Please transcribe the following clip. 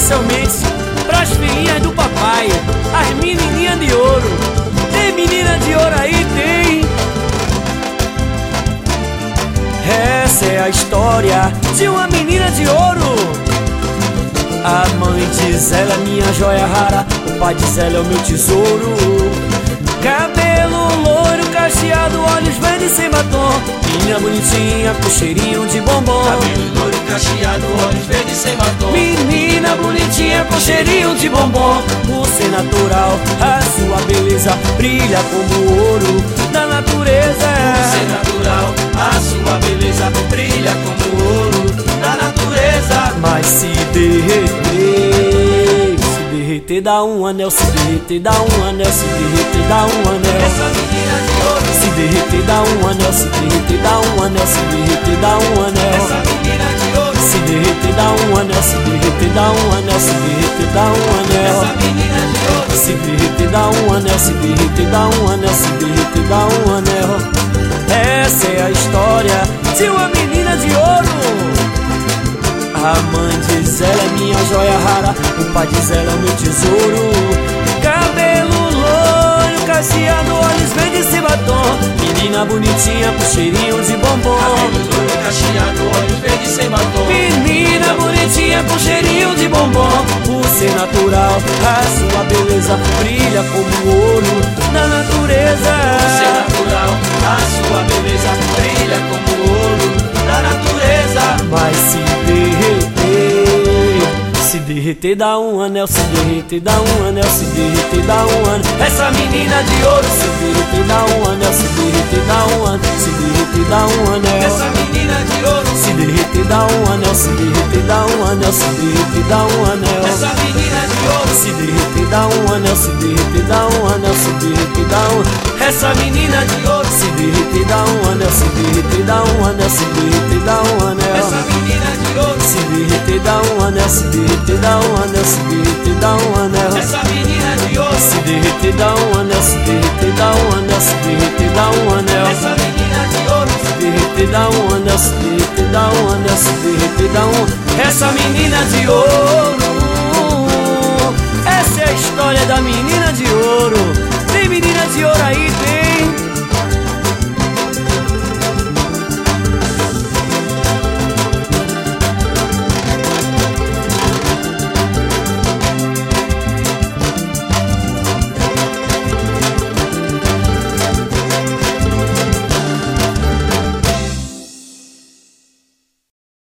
especialmente pras filhinhas do papai, as menininhas de ouro. Tem menina de ouro aí, tem. Essa é a história de uma menina de ouro. A mãe diz ela é minha joia rara, o pai diz ela é o meu tesouro. Cabelo loiro, cacheado, olhos verdes sem batom, menina bonitinha com cheirinho de bombom. Cabelo loiro, cacheado, olhos verdes sem batom, menina bonitinha com cheirinho de bombom. Por ser natural, a sua beleza brilha como ouro da natureza. por ser natural, a sua beleza brilha como ouro da natureza. Mas se derreter dá um anel, se derreter dá um anel, se derreter dá um anel. Essa menina de ouro, Se derreter dá um anel, se derreter dá um anel, se derreter dá um anel. essa menina de ouro, Se derreter dá um anel, se derreter dá um anel, se derreter dá um essa anel. menina de ouro, Se derreter dá um anel, se derreter dá um anel, se derreter dá um anel. Essa é a história de uma menina de ouro. A mãe diz ela é minha joia rara, o pai diz ela é o meu tesouro. Cabelo loiro, cacheado, olhos verdes sem batom, menina bonitinha com cheirinho de bombom. cabelo loiro, cacheado, olhos verdes sem batom, Menina bonitinha com cheirinho de bombom. Por ser natural, a sua beleza brilha como ouro da natureza. por ser natural, a sua beleza brilha como ouro da natureza. Mas se derreter dá um anel, se derreter dá um anel, se derreter dá um anel. Essa menina de ouro, se derreter dá um anel, se derreter dá um anel, se derreter dá um anel. Essa menina de ouro, Se derreter dá um anel, se derreter dá um anel, se derreter dá um anel. essa menina de ouro, Se derreter dá um anel, se derreter dá um anel, se derreter dá um. Essa menina de ouro, se derreter dá um anel, se derreter dá um anel, se derreter dá um anel. essa menina de ouro, Se derreter dá um anel, se derreter dá um anel, se derreter dá um anel. essa menina de ouro, Se derreter dá um anel, se derreter dá um anel, se derreter dá um anel. essa menina de ouro, Se derreter dá um anel, se derreter dá um anel, se derreter dá um. Essa menina de ouro.